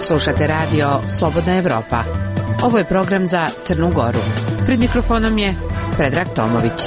Slušate radio Slobodna Evropa. Ovo je program za Crnu Goru. Pred mikrofonom je Predrag Tomović.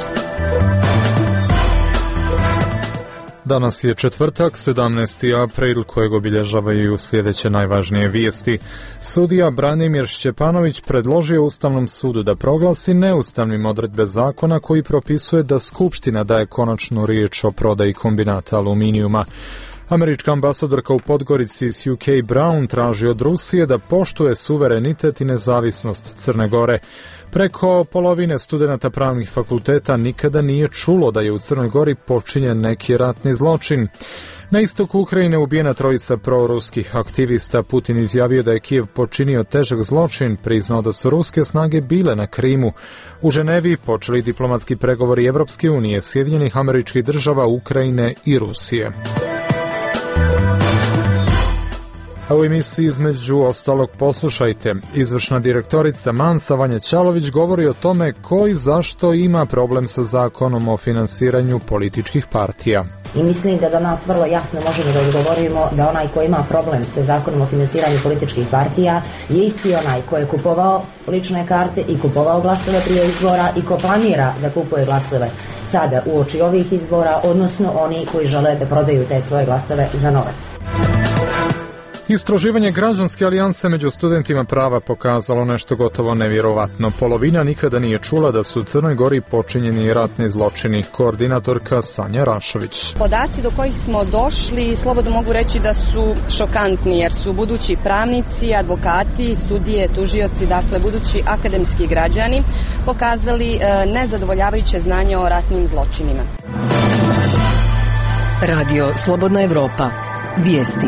Danas je četvrtak, 17. april, kojeg obilježavaju sljedeće najvažnije vijesti. Sudija Branimir Šćepanović predložio Ustavnom sudu da proglasi neustavnim odredbe zakona koji propisuje da Skupština daje konačnu riječ o prodaji kombinata aluminijuma. Američka ambasadorka u Podgorici Sue Brown traži od Rusije da poštuje suverenitet i nezavisnost Crne Gore. Preko polovine studenata pravnih fakulteta nikada nije čulo da je u Crnoj Gori počinjen neki ratni zločin. Na istoku Ukrajine ubijena trojica proruskih aktivista. Putin izjavio da je Kijev počinio težak zločin, priznao da su ruske snage bile na Krimu. U Ženevi počeli diplomatski pregovori Evropske unije, Sjedinjenih Američkih Država, Ukrajine i Rusije. A u emisiji između ostalog poslušajte. Izvršna direktorica Mansa Vanja Ćalović govori o tome ko i zašto ima problem sa zakonom o finansiranju političkih partija. I mislim da danas vrlo jasno možemo da odgovorimo da onaj ko ima problem sa zakonom o finansiranju političkih partija je isti onaj ko je kupovao lične karte i kupovao glasove prije izbora i ko planira da kupuje glasove sada uoči ovih izbora, odnosno oni koji žele da prodaju te svoje glasove za novac. Istraživanje Građanske alijanse među studentima prava pokazalo nešto gotovo nevjerovatno. Polovina nikada nije čula da su u Crnoj Gori počinjeni ratni zločini. Koordinatorka Sanja Rašović. Podaci do kojih smo došli, slobodno mogu reći da su šokantni, jer su budući pravnici, advokati, sudije, tužioci, dakle budući akademski građani, pokazali nezadovoljavajuće znanje o ratnim zločinima. Radio Slobodna Evropa. Vijesti.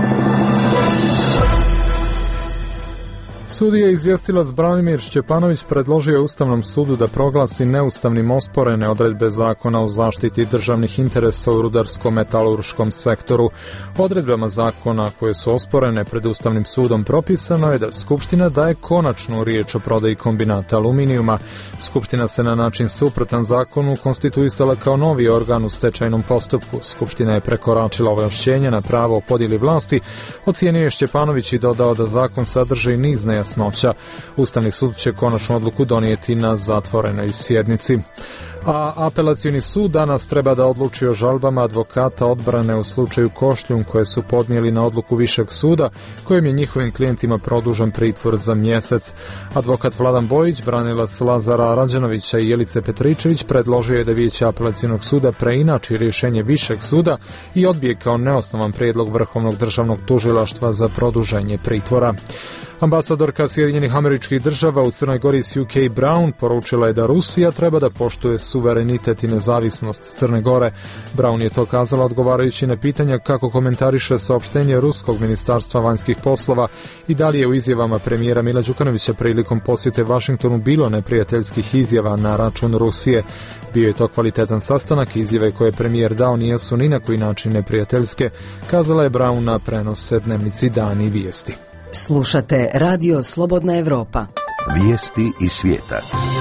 Sudija izvjestilac Branimir Šćepanović predložio je Ustavnom sudu da proglasi neustavnim osporene odredbe zakona o zaštiti državnih interesa u rudarsko-metalurškom sektoru. Odredbama zakona koje su osporene pred Ustavnim sudom propisano je da Skupština daje konačnu riječ o prodaji kombinata aluminijuma. Skupština se na način suprotan zakonu konstituisala kao novi organ u stečajnom postupku. Skupština je prekoračila ovlašćenja na pravo o podjeli vlasti, ocijenio je Šćepanović i dodao da zakon sadrži niz nejasnoća. Ustavni sud će konačnu odluku donijeti na zatvorenoj sjednici. A apelacioni sud danas treba da odluči o žalbama advokata odbrane u slučaju Košljun koje su podnijeli na odluku Višeg suda kojim je njihovim klijentima produžen pritvor za mjesec. Advokat Vladan Bojić, branilac Lazara Rađanovića i Jelice Petričević predložio je da Vijeće apelacionog suda preinači rješenje Višeg suda i odbije kao neosnovan prijedlog Vrhovnog državnog tužilaštva za produženje pritvora. Ambasadorka Sjedinjenih Američkih Država u Crnoj Gori Sue Brown poručila je da Rusija treba da poštuje suverenitet i nezavisnost Crne Gore. Brown je to kazala odgovarajući na pitanja kako komentariše saopštenje Ruskog ministarstva vanjskih poslova i da li je u izjavama premijera Mila Đukanovića prilikom posjete Vašingtonu bilo neprijateljskih izjava na račun Rusije. Bio je to kvalitetan sastanak, izjave koje je premijer dao nisu ni na koji način neprijateljske, kazala je Brown na prenose dnevnici Dan i vijesti. Slušate Radio Slobodna Evropa. Vijesti iz svijeta.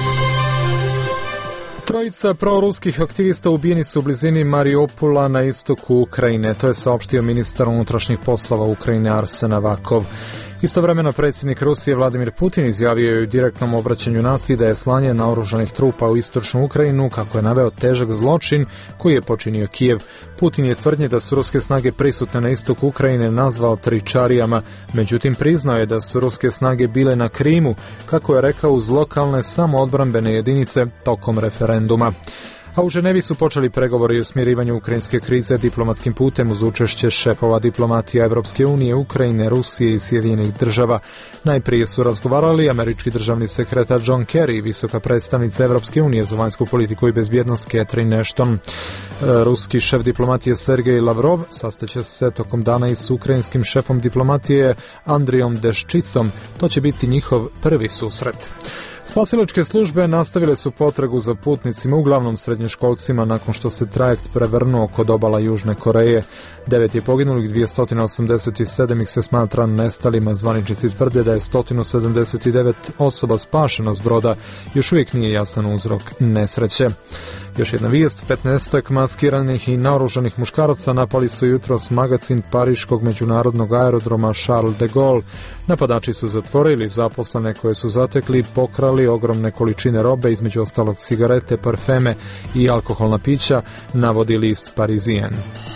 Trojica proruskih aktivista ubijeni su u blizini Mariupula na istoku Ukrajine. To je saopštio ministar unutrašnjih poslova Ukrajine Arsen Avakov. Istovremeno predsjednik Rusije Vladimir Putin izjavio je u direktnom obraćanju naciji da je slanje naoružanih trupa u istočnu Ukrajinu, kako je naveo, težak zločin koji je počinio Kijev. Putin je tvrdnje da su ruske snage prisutne na istoku Ukrajine nazvao tričarijama, međutim priznao je da su ruske snage bile na Krimu, kako je rekao, uz lokalne samoodbrambene jedinice tokom referenduma. A u Ženevi su počeli pregovori o smirivanju ukrajinske krize diplomatskim putem uz učešće šefova diplomatija Evropske unije, Ukrajine, Rusije i Sjedinjenih Država. Najprije su razgovarali američki državni sekretar John Kerry i visoka predstavnica Evropske unije za vanjsku politiku i bezbjednost Catherine Ashton. Ruski šef diplomatije Sergej Lavrov sastaće se tokom dana i s ukrajinskim šefom diplomatije Andrijom Deščicom. To će biti njihov prvi susret. Spasilačke službe nastavile su potragu za putnicima, uglavnom srednjoškolcima, nakon što se trajekt prevrnuo kod obala Južne Koreje. 9 je poginulih, 287 ih se smatra nestalima. Zvaničnici tvrde da je 179 osoba spašeno s broda. Još uvijek nije jasan uzrok nesreće. Još jedna vijest, 15-ak maskiranih i naoružanih muškaraca napali su jutros magacin pariškog međunarodnog aerodroma Charles de Gaulle. Napadači su zatvorili zaposlene koje su zatekli, pokrali ogromne količine robe, između ostalog cigarete, parfeme i alkoholna pića, navodi list Parisien.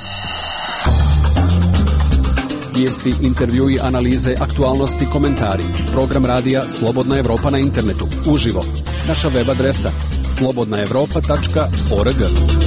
Vijesti, intervjui, analize, aktualnosti, komentari. Program radija Slobodna Evropa na internetu. Uživo. Naša web adresa slobodnaevropa.org.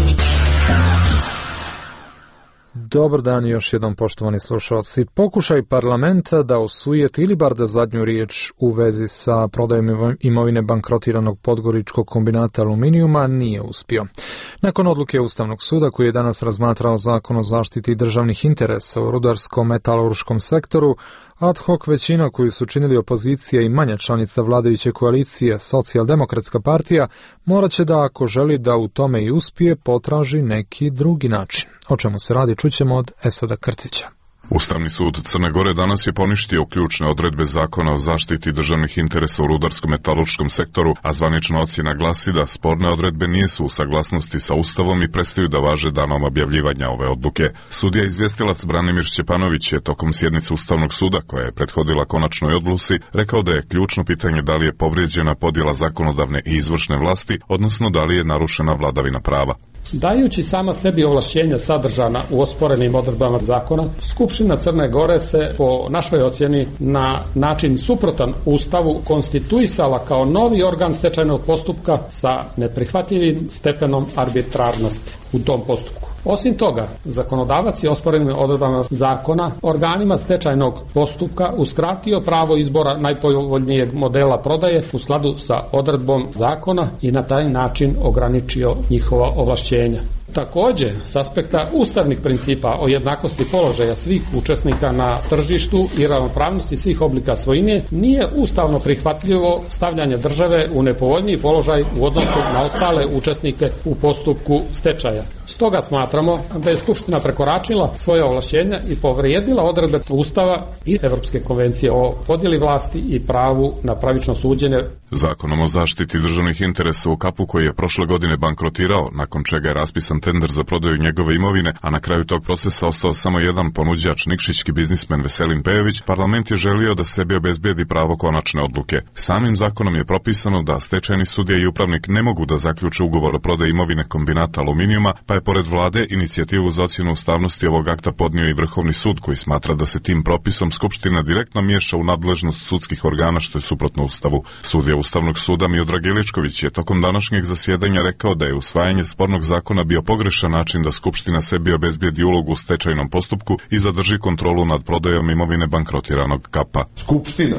Dobar dan još jednom, poštovani slušalci. Pokušaj parlamenta da osujeti ili bar da zadnju riječ u vezi sa prodajom imovine bankrotiranog podgoričkog kombinata aluminijuma nije uspio. Nakon odluke Ustavnog suda koji je danas razmatrao Zakon o zaštiti državnih interesa u rudarsko-metalurškom sektoru, ad hoc većina koju su činili opozicija i manja članica vladajuće koalicije Socijaldemokratska partija morat će da, ako želi da u tome i uspije, potraži neki drugi način. O čemu se radi čućemo od Esoda Krcića. Ustavni sud Crne Gore danas je poništio ključne odredbe Zakona o zaštiti državnih interesa u rudarsko-metalurškom sektoru, a zvanična ocjena glasi da sporne odredbe nisu u saglasnosti sa Ustavom i prestaju da važe danom objavljivanja ove odluke. Sudija izvjestilac Branimir Šćepanović je tokom sjednice Ustavnog suda, koja je prethodila konačnoj odluci, rekao da je ključno pitanje da li je povrijeđena podjela zakonodavne i izvršne vlasti, odnosno da li je narušena vladavina prava. Dajući sama sebi ovlašćenja sadržana u osporenim odredbama zakona, Skupština Crne Gore se po našoj ocjeni na način suprotan Ustavu konstituisala kao novi organ stečajnog postupka sa neprihvatljivim stepenom arbitrarnosti u tom postupku. Osim toga, zakonodavac je osporenim odredbama zakona organima stečajnog postupka uskratio pravo izbora najpovoljnijeg modela prodaje u skladu sa odredbom zakona i na taj način ograničio njihova ovlašćenja. Također, s aspekta ustavnih principa o jednakosti položaja svih učesnika na tržištu i ravnopravnosti svih oblika svojine, nije ustavno prihvatljivo stavljanje države u nepovoljniji položaj u odnosu na ostale učesnike u postupku stečaja. Stoga smatramo da je Skupština prekoračila svoje ovlašćenja i povrijedila odredbe Ustava i Evropske konvencije o podjeli vlasti i pravu na pravično suđenje. Zakonom o zaštiti državnih interesa u Kapu, koji je prošle godine bankrotirao, nakon čega je raspisan tender za prodaju njegove imovine, a na kraju tog procesa ostao samo jedan ponuđač, nikšićki biznismen Veselin Pejović, parlament je želio da sebi obezbijedi pravo konačne odluke. Samim zakonom je propisano da stečajni sudija i upravnik ne mogu da zaključe ugovor o prodaji imovine kombinata aluminijuma, pa je pored vlade inicijativu za ocjenu ustavnosti ovog akta podnio i Vrhovni sud, koji smatra da se tim propisom Skupština direktno miješa u nadležnost sudskih organa, što je suprotno Ustavu. Sudija Ustavnog suda Miodrag Iličković je tokom današnjeg zasjedanja rekao da je usvajanje spornog zakona bio pogrešan način da Skupština sebi obezbijedi ulogu u stečajnom postupku i zadrži kontrolu nad prodajom imovine bankrotiranog Kapa. Skupština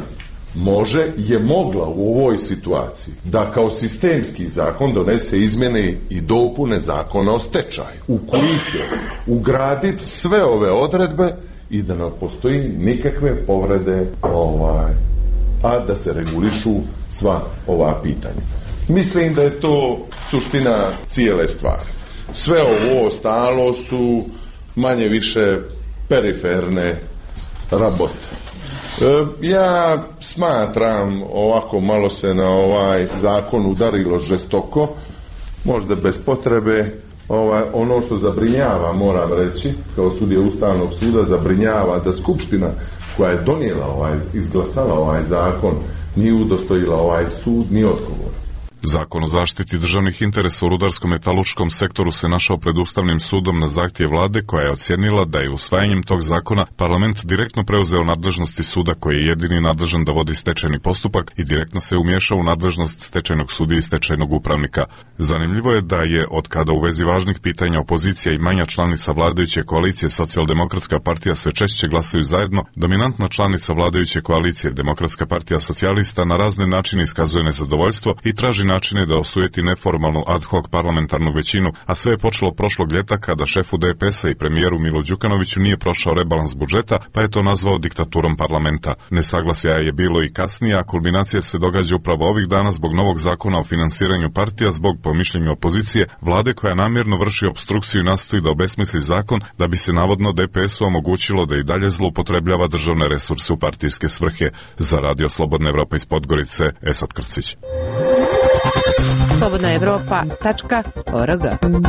je mogla u ovoj situaciji da kao sistemski zakon donese izmjene i dopune zakona o stečaju, u koji će ugraditi sve ove odredbe i da ne postoji nikakve povrede, a da se regulišu sva ova pitanja. Mislim da je to suština cijele stvari. Sve ovo ostalo su manje više periferne rabote. Ja smatram, ovako malo se na ovaj zakon udarilo žestoko, možda bez potrebe. Ono što zabrinjava, moram reći, kao sudija Ustavnog suda, zabrinjava da Skupština koja je donijela izglasala ovaj zakon nije udostojila ovaj sud ni odgovor. Zakon o zaštiti državnih interesa u rudarsko-metalurškom sektoru se našao pred Ustavnim sudom na zahtjev vlade, koja je ocijenila da je usvajanjem tog zakona parlament direktno preuzeo nadležnosti suda, koji je jedini nadležan da vodi stečajni postupak, i direktno se umiješao u nadležnost stečajnog sudije i stečajnog upravnika. Zanimljivo je da je, od kada u vezi važnih pitanja opozicija i manja članica vladajuće koalicije Socijaldemokratska partija sve češće glasaju zajedno, dominantna članica vladajuće koalicije Demokratska partija socijalista na razne načine iskazuje nezadovoljstvo i traži načine da osujeti neformalnu ad hoc parlamentarnu većinu, a sve je počelo prošlog ljeta kada šefu DPS-a i premijeru Milu Đukanoviću nije prošao rebalans budžeta, pa je to nazvao diktaturom parlamenta. Nesaglasja je bilo i kasnije, a kulminacija se događa upravo ovih dana zbog novog zakona o finansiranju partija zbog, po mišljenju opozicije, vlade koja namjerno vrši opstrukciju i nastoji da obesmisli zakon da bi se navodno DPS-u omogućilo da i dalje zloupotrebljava državne resurse u partijske svrhe. Za Radio Slobodna Evropa iz Podgorice, Esad Krcić. slobodnaevropa.org.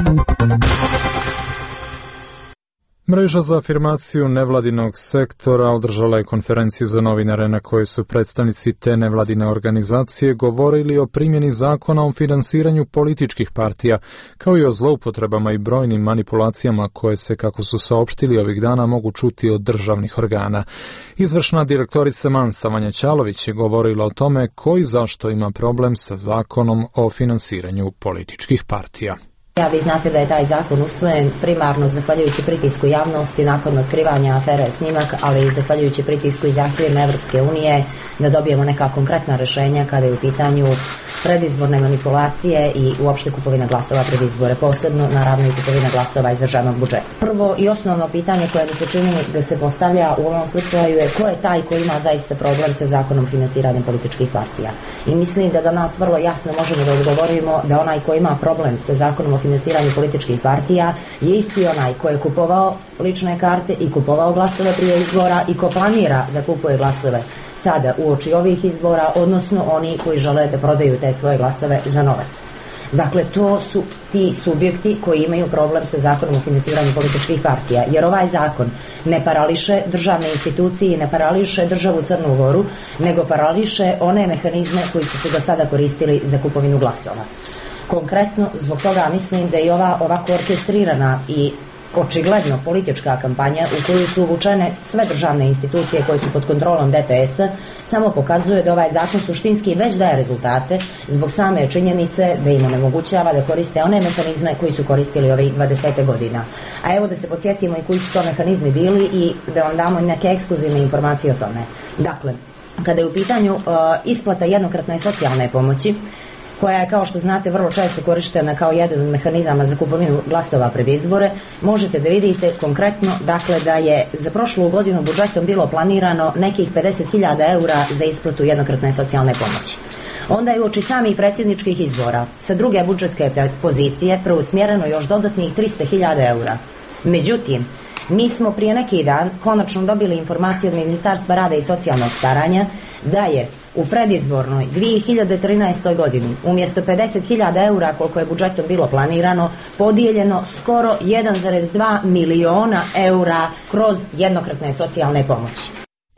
Mreža za afirmaciju nevladinog sektora održala je konferenciju za novinare na kojoj su predstavnici te nevladine organizacije govorili o primjeni zakona o finansiranju političkih partija, kao i o zloupotrebama i brojnim manipulacijama koje se, kako su saopštili ovih dana, mogu čuti od državnih organa. Izvršna direktorica Mansa Vanja Ćalović je govorila o tome ko i zašto ima problem sa zakonom o finansiranju političkih partija. Vi znate da je taj zakon usvojen primarno zahvaljujući pritisku javnosti nakon otkrivanja afere Snimak, ali i zahvaljujući pritisku i zahtjevima Evropske unije da dobijemo neka konkretna rješenja kada je u pitanju predizborne manipulacije i uopšte kupovina glasova pred izbore, posebno naravno i kupovina glasova iz državnog budžeta. Prvo i osnovno pitanje koje mi se čini da se postavlja u ovom slučaju je ko je taj koji ima zaista problem sa zakonom finansiranja političkih partija. I mislim da danas vrlo jasno možemo da odgovorimo da onaj koji ima problem sa zakonom o finansiranju političkih partija je isti onaj koji je kupovao lične karte i kupovao glasove prije izbora i ko planira da kupuje glasove sada uoči ovih izbora, odnosno oni koji žele da prodaju te svoje glasove za novac. Dakle, to su ti subjekti koji imaju problem sa zakonom o finansiranju političkih partija, jer ovaj zakon ne parališe državne institucije i ne parališe državu Crnu Goru, nego parališe one mehanizme koji su se do sada koristili za kupovinu glasova. Konkretno, zbog toga mislim da je ova ovako orkestrirana i očigledno politička kampanja u koju su uvučene sve državne institucije koje su pod kontrolom DPS-a samo pokazuje da ovaj zakon suštinski već daje rezultate zbog same činjenice da im onemogućava da koriste one mehanizme koji su koristili ovih 20 godina. A evo da se podsjetimo i koji su to mehanizmi bili i da vam damo neke ekskluzivne informacije o tome. Dakle, kada je u pitanju isplata jednokratne socijalne pomoći, koja je, kao što znate, vrlo često korištena kao jedan od mehanizama za kupovinu glasova pred izbore, možete da vidite konkretno, dakle, da je za prošlu godinu budžetom bilo planirano nekih 50.000 eura za isplatu jednokratne socijalne pomoći. Onda je uoči samih predsjedničkih izbora sa druge budžetske pozicije preusmjereno još dodatnih 300.000 eura. Međutim, mi smo prije neki dan konačno dobili informacije od Ministarstva rada i socijalnog staranja da je u predizbornoj 2013. godini umjesto 50.000 eura koliko je budžetom bilo planirano podijeljeno skoro 1,2 miliona eura kroz jednokratne socijalne pomoći.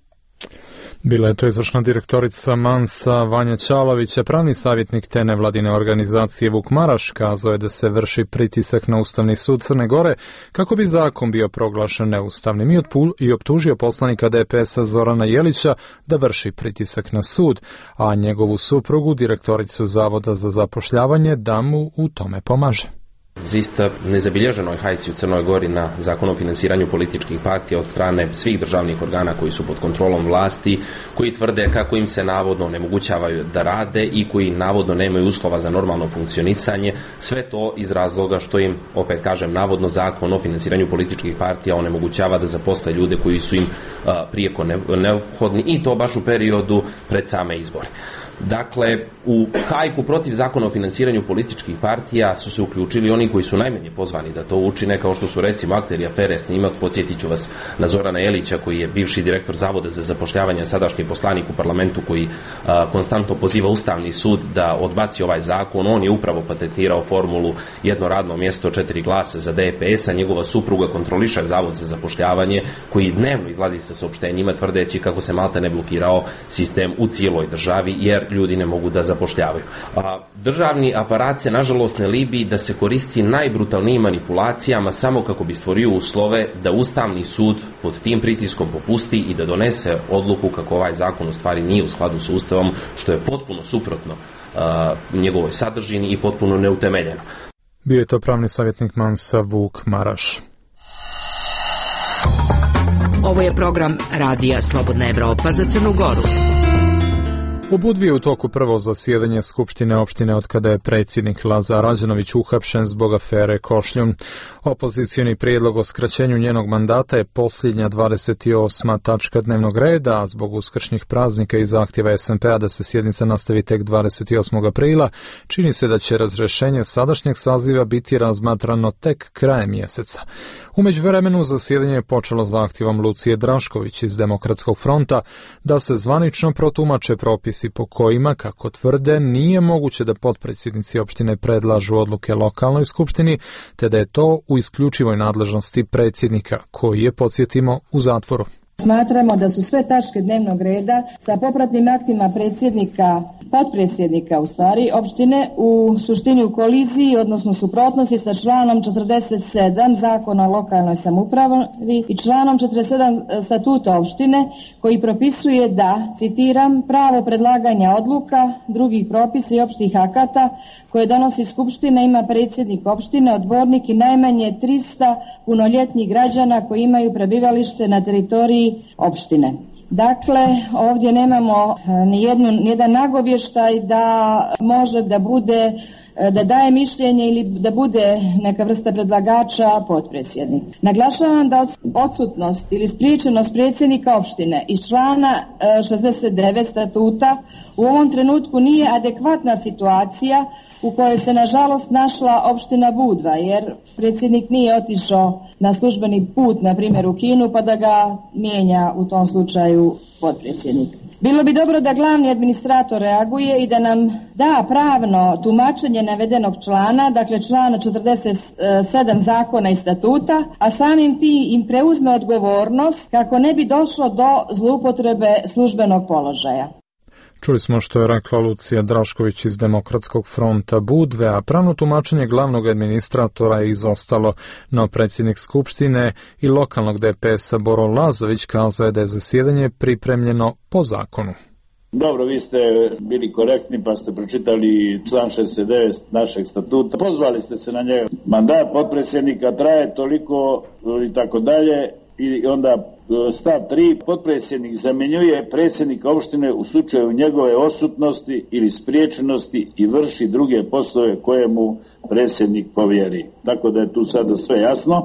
Bila je to izvršna direktorica Mansa Vanja Ćalović, a pravni savjetnik te nevladine organizacije Vuk Maraš kazao je da se vrši pritisak na Ustavni sud Crne Gore kako bi zakon bio proglašen neustavnim i optužio poslanika DPS-a Zorana Jelića da vrši pritisak na sud, a njegovu suprugu, direktoricu Zavoda za zapošljavanje, da mu u tome pomaže. Zaista nezabilježenoj hajci u Crnoj Gori na zakon o finansiranju političkih partija od strane svih državnih organa koji su pod kontrolom vlasti, koji tvrde kako im se navodno onemogućavaju da rade i koji navodno nemaju uslova za normalno funkcionisanje, sve to iz razloga što im, opet kažem, navodno zakon o finansiranju političkih partija onemogućava da zaposle ljude koji su im prijeko neophodni i to baš u periodu pred same izbore. Dakle, u hajku protiv zakona o finansiranju političkih partija su se uključili oni koji su najmanje pozvani da to učine, kao što su recimo akteri afere Snimak. Podsjetit ću vas na Zorana Jelića, koji je bivši direktor Zavoda za zapošljavanje, sadašnji poslanik u parlamentu koji konstantno poziva Ustavni sud da odbaci ovaj zakon. On je upravo patentirao formulu jedno radno mjesto 4 glasa za DPS-a. Njegova supruga kontroliše Zavod za zapošljavanje koji dnevno izlazi sa saopštenjima tvrdeći kako se maltene blokirao sistem u cijeloj državi jer ljudi ne mogu da zapošljavaju. Državni aparat se nažalost ne libi da se koristi najbrutalnijim manipulacijama samo kako bi stvorio uslove da Ustavni sud pod tim pritiskom popusti i da donese odluku kako ovaj zakon u stvari nije u skladu s Ustavom, što je potpuno suprotno njegovoj sadržini i potpuno neutemeljeno. Bio je to pravni savjetnik Mansa Vuk Maraš. Ovo je program Radija Slobodna Evropa za Crnu Goru. U Budvi je u toku prvo zasjedanje Skupštine opštine od kada je predsjednik Lazar Rađenović uhapšen zbog afere Košljun. Opozicioni prijedlog o skraćenju njenog mandata je posljednja 28. tačka dnevnog reda, a zbog uskršnjih praznika i zahtjeva SNP-a da se sjednica nastavi tek 28. aprila, čini se da će razrješenje sadašnjeg saziva biti razmatrano tek krajem mjeseca. U međuvremenu zasjedanje je počelo zahtjevom Lucije Drašković iz Demokratskog fronta da se zvanično protumače propisi po kojima, kako tvrde, nije moguće da potpredsjednici opštine predlažu odluke lokalnoj skupštini, te da je to u isključivoj nadležnosti predsjednika, koji je, podsjetimo, u zatvoru. Smatramo da su sve tačke dnevnog reda sa popratnim aktima potpredsjednika opštine u suštini u koliziji, odnosno suprotnosti sa članom 47 Zakona o lokalnoj samoupravi i članom 47 Statuta opštine, koji propisuje da, citiram, pravo predlaganja odluka, drugih propisa i opštih akata koje donosi Skupština ima predsjednik opštine, odbornik i najmanje 300 punoljetnih građana koji imaju prebivalište na teritoriji opštine. Dakle, ovdje nemamo nijedan nagovještaj da može da bude, da daje mišljenje ili da bude neka vrsta predlagača potpredsjednik. Naglašavam da odsutnost ili spriječenost predsjednika opštine iz člana 69 statuta u ovom trenutku nije adekvatna situacija u kojoj se nažalost našla opština Budva, jer predsjednik nije otišao na službeni put, na primjer u Kinu, pa da ga mijenja u tom slučaju potpredsjednik. Bilo bi dobro da glavni administrator reaguje i da nam da pravno tumačenje navedenog člana, dakle člana 47 zakona i statuta, a samim tim im preuzme odgovornost kako ne bi došlo do zloupotrebe službenog položaja. Čuli smo što je rekla Lucija Drašković iz Demokratskog fronta Budve, a pravno tumačenje glavnog administratora je izostalo, no predsjednik Skupštine i lokalnog DPS-a Boro Lazović kazao je da je zasjedanje pripremljeno po zakonu. Dobro, vi ste bili korektni pa ste pročitali član 69 našeg statuta. Pozvali ste se na njega. Mandat potpredsjednika traje toliko i tako dalje. I onda stav 3. Potpredsjednik zamjenjuje predsjednika opštine u slučaju njegove odsutnosti ili spriječenosti i vrši druge poslove koje mu predsjednik povjeri. Tako da je tu sada sve jasno.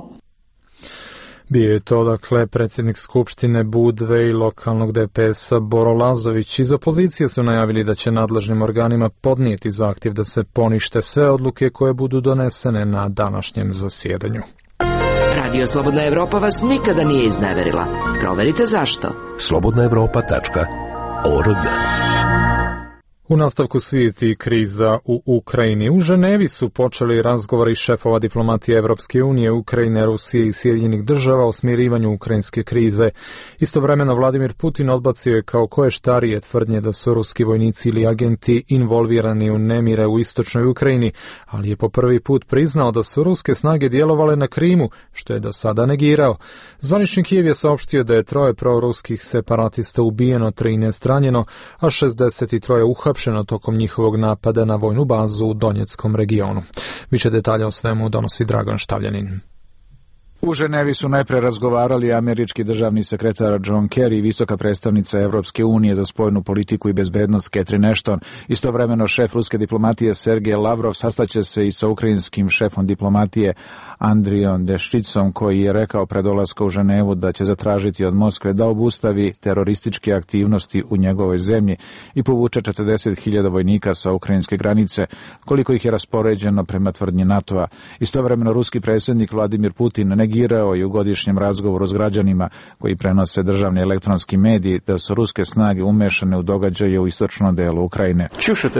Bio je to, dakle, predsjednik Skupštine Budve i lokalnog DPS-a Boro Lazović. Iz opozicije su najavili da će nadležnim organima podnijeti zahtjev da se ponište sve odluke koje budu donesene na današnjem zasjedanju. Radio Slobodna Evropa vas nikada nije izneverila. Proverite zašto. slobodnaevropa.org. U nastavku svijeti kriza u Ukrajini. U Ženevi su počeli razgovori šefova diplomatije Evropske unije, Ukrajine, Rusije i Sjedinjenih država o smirivanju ukrajinske krize. Istovremeno Vladimir Putin odbacio je kao koještarije tvrdnje da su ruski vojnici ili agenti involvirani u nemire u istočnoj Ukrajini, ali je po prvi put priznao da su ruske snage djelovale na Krimu, što je do sada negirao. Zvanični Kijev je saopštio da je 3 proruskih separatista ubijeno, 13 ranjeno, a 63 uhapšeno tokom njihovog napada na vojnu bazu u Donjeckom regionu. Više detalja o svemu donosi Dragan Štavljanin. U Ženevi su najpre razgovarali američki državni sekretar John Kerry i visoka predstavnica Evropske unije za spoljnu politiku i bezbednost Catherine Ashton. Istovremeno šef ruske diplomatije Sergej Lavrov sastaće se i sa ukrajinskim šefom diplomatije Andrijom Deščicom, koji je rekao pred dolaskom u Ženevu da će zatražiti od Moskve da obustavi terorističke aktivnosti u njegovoj zemlji i povuče 40.000 vojnika sa ukrajinske granice, koliko ih je raspoređeno prema tvrdnji NATO-a. Istovremeno ruski predsjednik Vladimir Putin negirao je u godišnjem razgovoru s građanima koji prenose državni elektronski mediji da su ruske snage umešane u događaje u istočnom delu Ukrajine.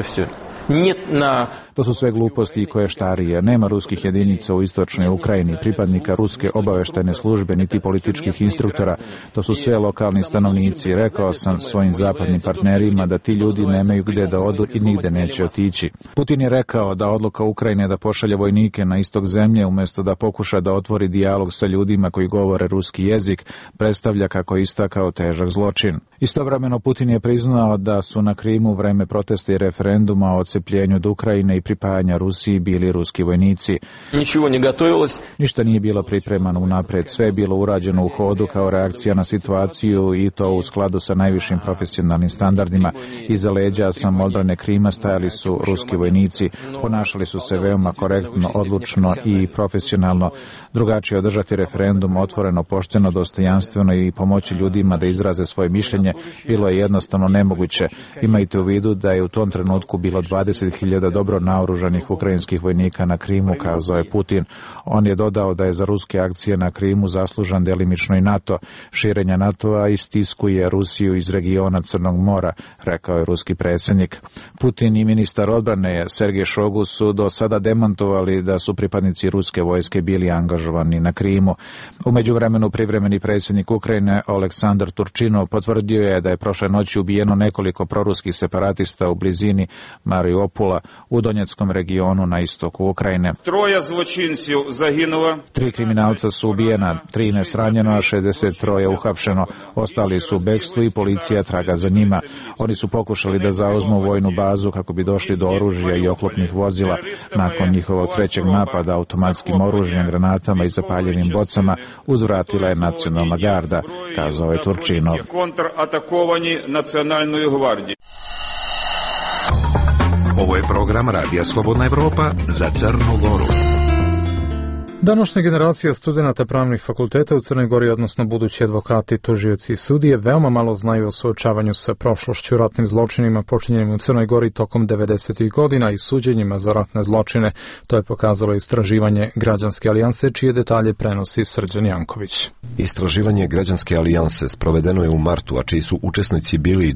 To su sve gluposti i koještarije. Nema ruskih jedinica u istočnoj Ukrajini, pripadnika ruske obaveštajne službe, niti političkih instruktora. To su sve lokalni stanovnici. Rekao sam svojim zapadnim partnerima da ti ljudi nemaju gdje da odu i nigde neće otići. Putin je rekao da odluka Ukrajine da pošalje vojnike na istok zemlje umjesto da pokuša da otvori dijalog sa ljudima koji govore ruski jezik predstavlja, kako je istakao, težak zločin. Istovremeno Putin je priznao da su na Krimu vreme protesta i referenduma o odcepljenju od Ukrajine i pripajanja Rusiji bili ruski vojnici. Ništa nije bilo pripremano unapred, sve je bilo urađeno u hodu kao reakcija na situaciju i to u skladu sa najvišim profesionalnim standardima. Iza leđa samoodbrane Krima stajali su ruski vojnici, ponašali su se veoma korektno, odlučno i profesionalno. Drugačije održati referendum otvoreno, pošteno, dostojanstveno i pomoći ljudima da izraze svoje mišljenje bilo je jednostavno nemoguće. Imajte u vidu da je u tom trenutku bilo 20.000 dobro naoružanih ukrajinskih vojnika na Krimu, kazao je Putin. On je dodao da je za ruske akcije na Krimu zaslužan delimično i NATO. Širenje NATO-a istiskuje Rusiju iz regiona Crnog mora, rekao je ruski predsjednik. Putin i ministar odbrane Sergej Šoigu su do sada demantovali da su pripadnici ruske vojske bili angažovani na Krimu. U međuvremenu privremeni predsjednik Ukrajine Oleksandar Turčinov potvrdio je da je prošle noći ubijeno nekoliko proruskih separatista u blizini Mariupolja u Donjeckom regionu na istoku Ukrajine. 3 kriminalca su ubijena, 13 ranjeno, a 63 uhapšeno. Ostali su u bekstvu i policija traga za njima. Oni su pokušali da zauzmu vojnu bazu kako bi došli do oružja i oklopnih vozila. Nakon njihovog trećeg napada automatskim oružjem, granatama i zapaljivim bocama uzvratila je nacionalna garda, kazao je Turčinov. Ovo je program Radija Slobodna Evropa za Crnu Goru. Današnja generacija studenata pravnih fakulteta u Crnoj Gori, odnosno budući advokati, tužioci i sudije, veoma malo znaju o suočavanju sa prošlošću, ratnim zločinima počinjenim u Crnoj Gori tokom 90. godina i suđenjima za ratne zločine. To je pokazalo istraživanje Građanske alijanse, čije detalje prenosi Srđan Janković. Istraživanje Građanske alijanse sprovedeno je u martu, a čiji su učesnici bili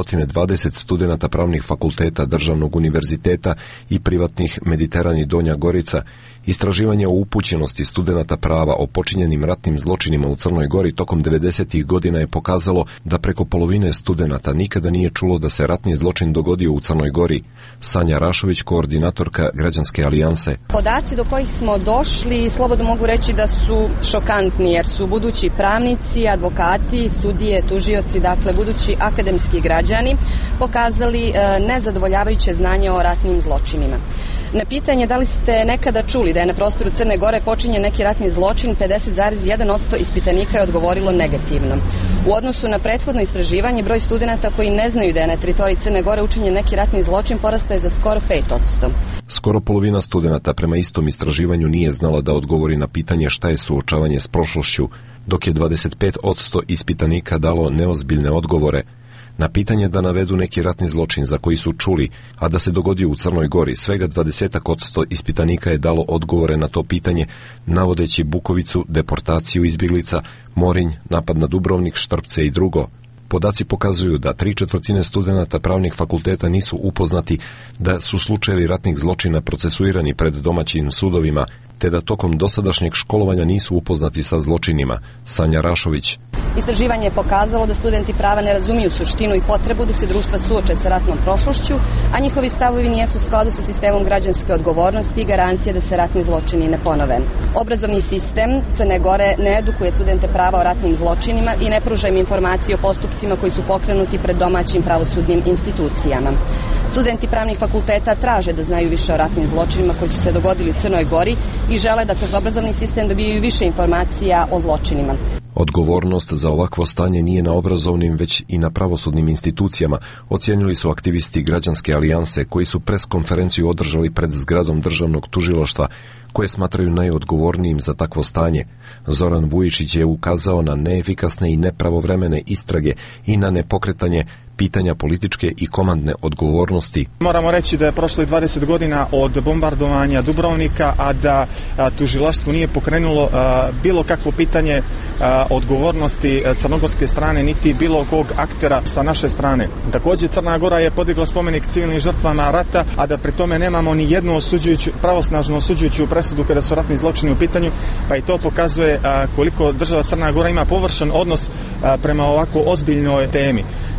220 studenata pravnih fakulteta Državnog univerziteta i privatnih Mediteran i Donja Gorica. Istraživanje o upućenosti studenata prava o počinjenim ratnim zločinima u Crnoj Gori tokom 90. godina je pokazalo da preko polovine studenata nikada nije čulo da se ratni zločin dogodio u Crnoj Gori. Sanja Rašović, koordinatorka Građanske alijanse. Podaci do kojih smo došli, slobodno mogu reći da su šokantni, jer su budući pravnici, advokati, sudije, tužioci, dakle budući akademski građani, pokazali nezadovoljavajuće znanje o ratnim zločinima. Na pitanje da li ste nekada čuli da je na prostoru Crne Gore počinjen neki ratni zločin, 50,1% ispitanika je odgovorilo negativno. U odnosu na prethodno istraživanje, broj studenata koji ne znaju da je na teritoriji Crne Gore učinjen neki ratni zločin porastao je za skoro 5%. Skoro polovina studenata prema istom istraživanju nije znala da odgovori na pitanje šta je suočavanje s prošlošću, dok je 25% ispitanika dalo neozbiljne odgovore. Na pitanje da navedu neki ratni zločin za koji su čuli, a da se dogodio u Crnoj Gori, svega 20% ispitanika je dalo odgovore na to pitanje, navodeći Bukovicu, deportaciju izbjeglica, Morinj, napad na Dubrovnik, Štrpce i drugo. Podaci pokazuju da 3/4 studenata pravnih fakulteta nisu upoznati da su slučajevi ratnih zločina procesuirani pred domaćim sudovima, te da tokom dosadašnjeg školovanja nisu upoznati sa zločinima. Sanja Rašović. Istraživanje je pokazalo da studenti prava ne razumiju suštinu i potrebu da se društva suoče sa ratnom prošlošću, a njihovi stavovi nijesu u skladu sa sistemom građanske odgovornosti i garancije da se ratni zločini ne ponove. Obrazovni sistem Crne Gore ne edukuje studente prava o ratnim zločinima i ne pruža im informacije o postupcima koji su pokrenuti pred domaćim pravosudnim institucijama. Studenti pravnih fakulteta traže da znaju više o ratnim zločinima koji su se dogodili u Crnoj Gori i žele da kroz obrazovni sistem dobijaju više informacija o zločinima. Odgovornost za ovakvo stanje nije na obrazovnim, već i na pravosudnim institucijama, ocijenili su aktivisti Građanske alijanse koji su pres konferenciju održali pred zgradom državnog tužilaštva, koje smatraju najodgovornijim za takvo stanje. Zoran Vujičić je ukazao na neefikasne i nepravovremene istrage i na nepokretanje pitanja političke i komandne odgovornosti. Moramo reći da je prošlo 20 godina od bombardovanja Dubrovnika, a da tužilaštvo nije pokrenulo bilo kakvo pitanje odgovornosti crnogorske strane, niti bilo kog aktera sa naše strane. Također Crna Gora je podigla spomenik civilnim žrtvama rata, a da pri tome nemamo ni jednu pravosnažnu osuđujuću presudu kada su ratni zločini u pitanju, pa i to pokazuje koliko država Crna Gora ima površan odnos prema ovako ozbiljnoj temi.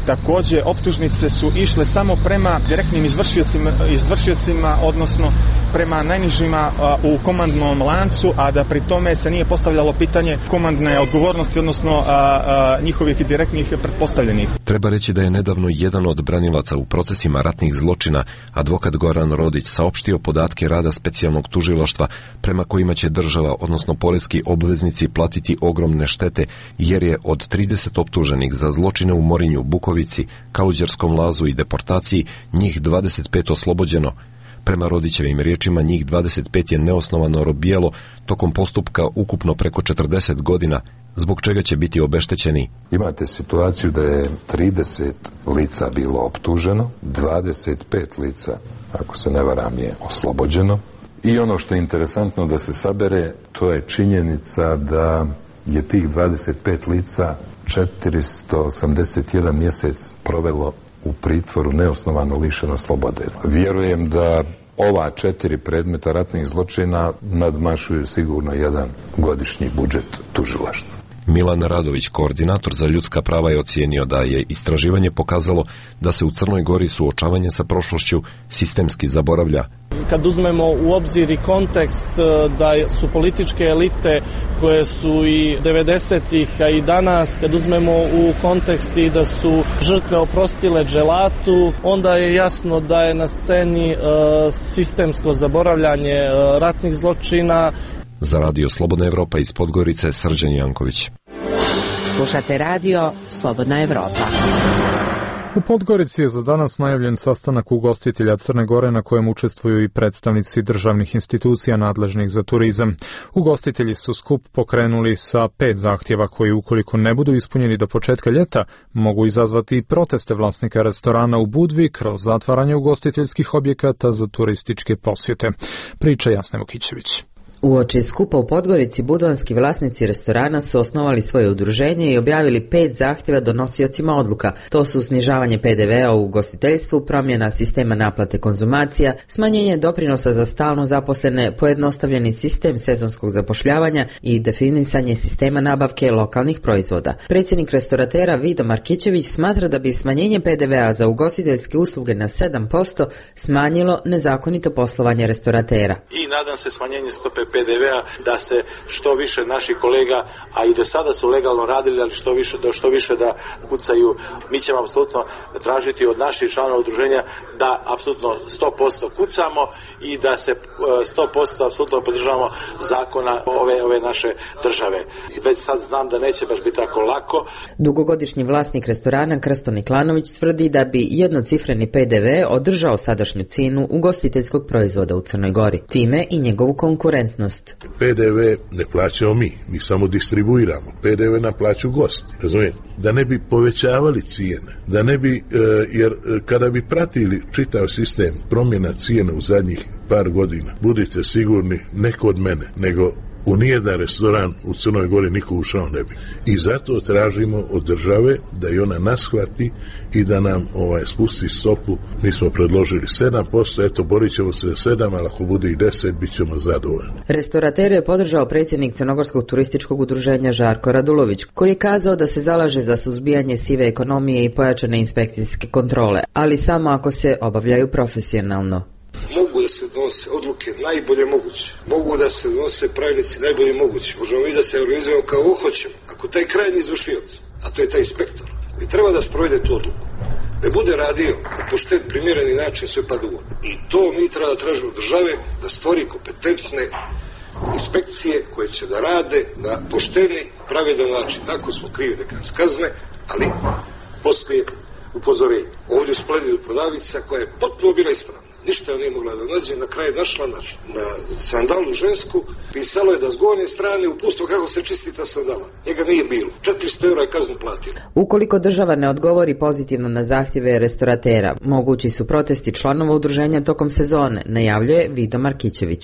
Takođe, optužnice su išle samo prema direktnim izvršiocima, odnosno prema najnižima u komandnom lancu, a da pri tome se nije postavljalo pitanje komandne odgovornosti, odnosno njihovih direktnih pretpostavljenih. Treba reći da je nedavno jedan od branilaca u procesima ratnih zločina, advokat Goran Rodić, saopštio podatke rada specijalnog tužilaštva prema kojima će država, odnosno poreski obveznici, platiti ogromne štete, jer je od 30 optuženih za zločine u Morinju, Bukovici, Kaluđerskom lazu i deportaciji njih 25 oslobođeno. Prema Rodićevim riječima, njih 25 je neosnovano robijalo tokom postupka ukupno preko 40 godina, zbog čega će biti obeštećeni. Imate situaciju da je 30 lica bilo optuženo, 25 lica, ako se ne varam, je oslobođeno. I ono što je interesantno da se sabere, to je činjenica da je tih 25 lica 481 mjesec provelo u pritvoru neosnovano lišeno slobode. Vjerujem da ova 4 predmeta ratnih zločina nadmašuju sigurno jedan godišnji budžet tužilaštva. Milan Radović, koordinator za ljudska prava, je ocijenio da je istraživanje pokazalo da se u Crnoj Gori suočavanje sa prošlošću sistemski zaboravlja. Kad uzmemo u obzir i kontekst da su političke elite koje su i 90-ih, a i danas, kad uzmemo u kontekst i da su žrtve oprostile dželatu, onda je jasno da je na sceni sistemsko zaboravljanje ratnih zločina. Za Radio Slobodna Evropa iz Podgorice, Srđan Janković. Slušate radio Slobodna Evropa. U Podgorici je za danas najavljen sastanak ugostitelja Crne Gore na kojem učestvuju i predstavnici državnih institucija nadležnih za turizam. Ugostitelji su skup pokrenuli sa 5 zahtjeva koji, ukoliko ne budu ispunjeni do početka ljeta, mogu izazvati proteste vlasnika restorana u Budvi kroz zatvaranje ugostiteljskih objekata za turističke posjete. Priča Jasne Vukićević. Uoči skupa u Podgorici, budvanski vlasnici restorana su osnovali svoje udruženje i objavili 5 zahtjeva donosiocima odluka. To su snižavanje PDV-a u ugostiteljstvu, promjena sistema naplate konzumacija, smanjenje doprinosa za stalno zaposlene, pojednostavljeni sistem sezonskog zapošljavanja i definisanje sistema nabavke lokalnih proizvoda. Predsjednik restoratera Vido Markićević smatra da bi smanjenje PDV-a za ugostiteljske usluge na 7% smanjilo nezakonito poslovanje restoratera. I nadam se smanjenju stope PDV-a da se što više naših kolega, a i do sada su legalno radili, ali što više da kucaju. Mi ćemo apsolutno tražiti od naših članova udruženja da apsolutno 100% kucamo i da se 100% apsolutno podržavamo zakona ove naše države. Već sad znam da neće baš biti tako lako. Dugogodišnji vlasnik restorana Krsto Niklanović tvrdi da bi jednocifreni PDV održao sadašnju cijenu ugostiteljskog proizvoda u Crnoj Gori, time i njegovu konkurentnost. PDV ne plaćamo mi samo distribuiramo. PDV naplaću gosti, razumijete? Da ne bi povećavali cijene, da ne bi, jer kada bi pratili čitav sistem promjena cijene u zadnjih par godina, budite sigurni, ne kod mene, nego u nijedan restoran u Crnoj Gori niko ušao ne bi. I zato tražimo od države da i ona nas shvati i da nam spusti stopu. Mi smo predložili 7%, eto borit ćemo se 7, ali ako bude i 10, bit ćemo zadovoljni. Restoratere je podržao predsjednik Crnogorskog turističkog udruženja Žarko Radulović, koji je kazao da se zalaže za suzbijanje sive ekonomije i pojačane inspekcijske kontrole, ali samo ako se obavljaju profesionalno. Mogu da se donose odluke najbolje moguće. Mogu da se donose pravilnici najbolje moguće. Možemo mi da se organizujemo kao hoćemo. Ako taj krajnji izvršioc, a to je taj inspektor, koji treba da sprovede tu odluku, da bude radio na pošten, primjereni način sve pa dugo. I to mi treba da tražimo države, da stvori kompetentne inspekcije koje će da rade na pošteni, pravedan način. Ako smo krivi da nas kazne, ali poslije upozorenje. Ovdje u Spledidu prodavnica koja je potpuno bila ispravna. Ništa je nije mogla da nađe, na kraju našla na sandalu žensku, pisalo je da s gornje strane upustvo kako se čisti ta sandala. Njega nije bilo. 400 € je kaznu platila. Ukoliko država ne odgovori pozitivno na zahtjeve restoratera, mogući su protesti članova udruženja tokom sezone, najavljuje Vido Markićević.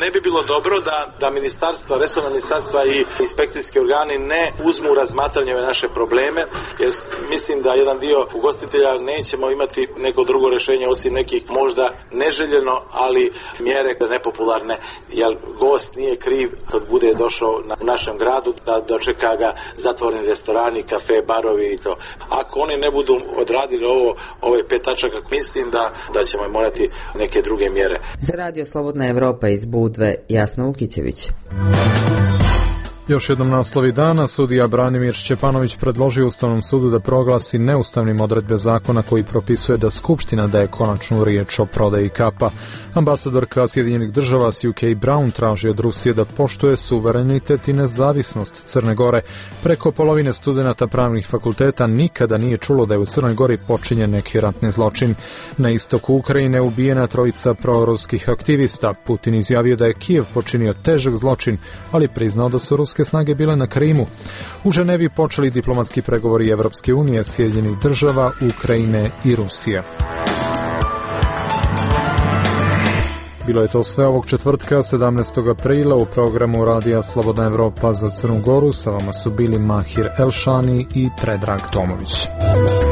ne bi bilo dobro da ministarstva, resorna ministarstva i inspekcijski organi ne uzmu u razmatranje ove naše probleme, jer mislim da jedan dio ugostitelja nećemo imati neko drugo rješenje osim nekih možda neželjeno, ali mjere nepopularne, jer gost nije kriv kad bude došao u našem gradu da dočeka ga zatvoreni restorani, kafe, barovi i to. Ako oni ne budu odradili ove 5 tačaka, mislim da ćemo morati neke druge mjere. Za Radio Slobodna Evropa iz Budve, Jasna Ukićević. Još jednom naslovi dana, sudija Branimir Šćepanović predložio Ustavnom sudu da proglasi neustavnim odredbe zakona koji propisuje da Skupština daje konačnu riječ o prodaji kapa. Ambasadorka Sjedinjenih država Sue K. Brown traži od Rusije da poštuje suverenitet i nezavisnost Crne Gore. Preko polovine studenata pravnih fakulteta nikada nije čulo da je u Crnoj Gori počinjen neki ratni zločin. Na istoku Ukrajine ubijena 3 proruskih aktivista. Putin izjavio da je Kijev počinio težak zločin, ali priznao da su ruske snage bile na Krimu. U Ženevi počeli diplomatski pregovori Evropske unije, Sjedinjenih država, Ukrajine i Rusije. Bilo je to sve ovog četvrtka, 17. aprila, u programu Radija Slobodna Evropa za Crnu Goru. Sa vama su bili Mahir Elšani i Predrag Tomović.